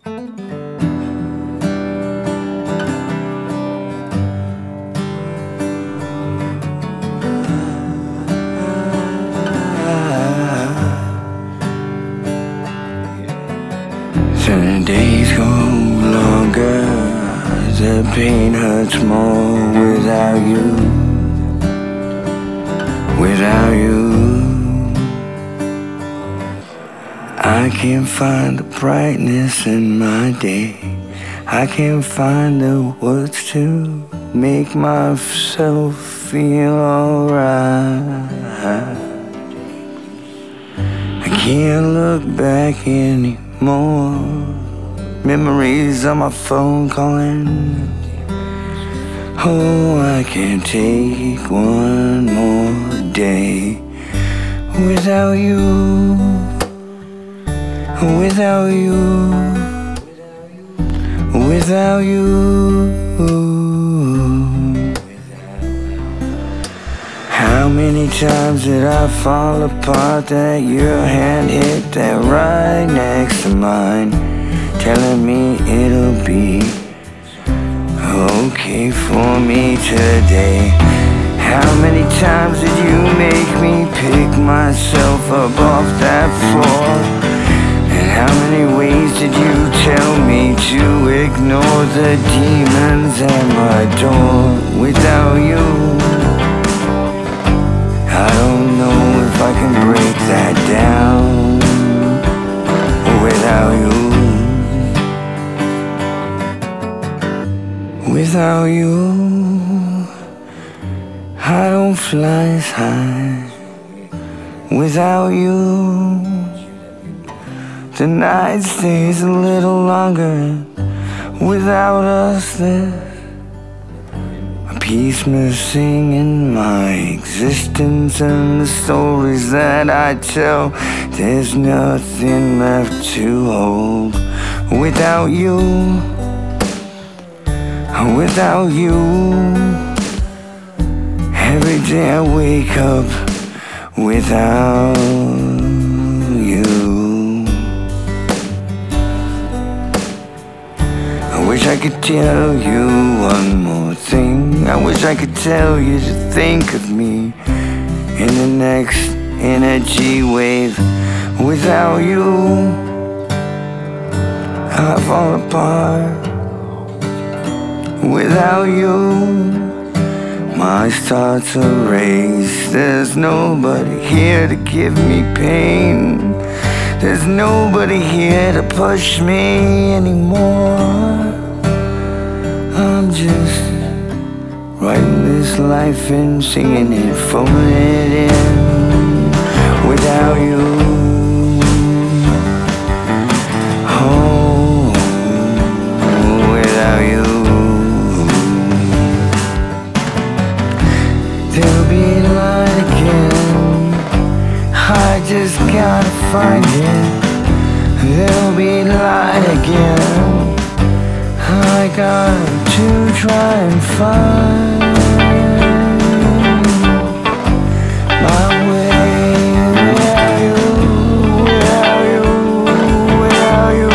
The days go longer, the pain hurts more without you. Without you, I can't find the brightness in my day. I can't find the words to make myself feel alright. I can't look back anymore. Memories on my phone calling. Oh, I can't take one more day without you, without you, without you. How many times did I fall apart that your hand hit that right next to mine, telling me it'll be okay for me today? How many times did you make me pick myself up off that floor? And how many ways did you tell me to ignore the demons at my door? Without you, I don't know if I can break that down. Without you, without you, I don't fly as high. Without you, the night stays a little longer. Without us, there's a piece missing in my existence, and the stories that I tell, there's nothing left to hold. Without you, without you, every day I wake up without you. I wish I could tell you one more thing. I wish I could tell you to think of me in the next energy wave. Without you, I fall apart. Without you, my thoughts are erased. There's nobody here to give me pain. There's nobody here to push me anymore. I'm just writing this life and singing it, phoning it in. Without you, oh, without you, there'll be light again. I just gotta find it. There'll be light again. I got to try and find my way. Without you, without you, without you,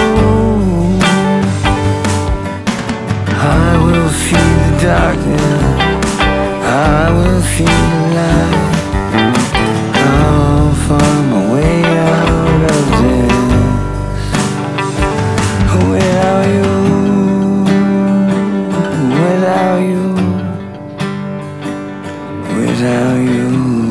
I will see the darkness, I will see the light. I'll find my way out of this. Without you, without you, without you.